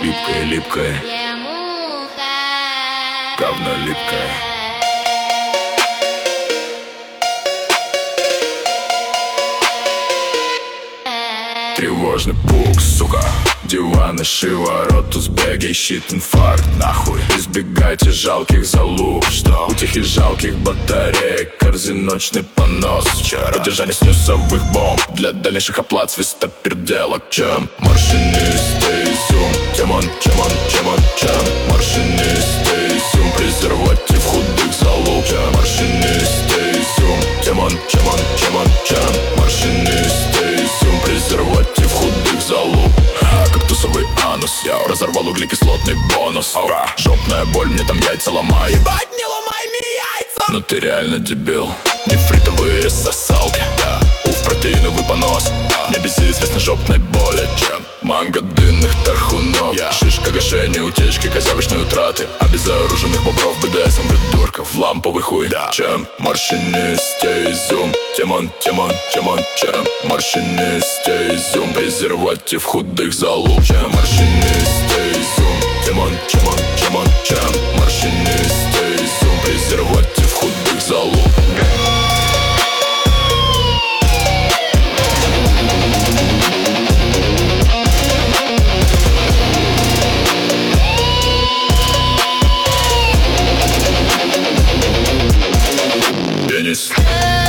липкое, липкое, говно липкое. Тревожный пук, сука. Диваны, шиворот, узбеки, щит, инфаркт, нахуй. Избегайте жалких залуп, что утихи жалких батареек, корзиночный понос. Вчера поддержание снюсовых бомб для дальнейших оплат свиста перделок. Чем машинистый зум, чем он, чем он, чем он, чем машинистый зум, презерватив худых залуп. Чем машинистый зум, чем он, чем он, чем он, чем машинистый зум, презерватив худых залуп. Кактусовый анус, я разорвал углекислотный бонус. Жопная боль, мне там яйца ломай. Ебать, не ломай мне яйца. Но ты реально дебил. Нефритовые сосалки, да. Уф, протеиновый понос, да. Мне безызвестно жопной боли, чем манго дынных тархунов. Шишка, гашение, утечки, козявочные утраты. Обезоруженных бобров, БДСМ, придурков, ламповый хуй, да. Чем морщинистый зум, тем он, тем он, чем он, чем морщинистый зум, презерватив худых залуп. Чем морщинистый зум, тем он, чем он, чем он, чем морщинистый зум, презерватив худых залуп. Пенис.